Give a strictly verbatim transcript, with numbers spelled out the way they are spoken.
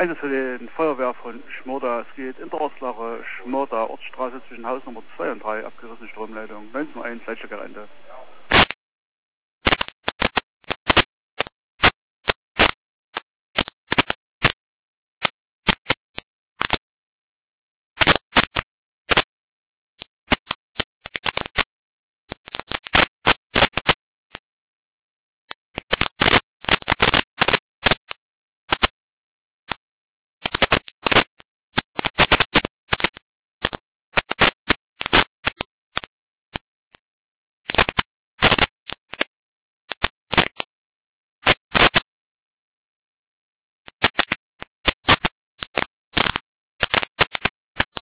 Eines für den Feuerwehr von Schmorda. Es geht in der Ortslache Schmorda, Ortsstraße zwischen Haus Nummer zwei und drei, abgerissene Stromleitung, neunzehn Uhr eins, Leitstärke Rente.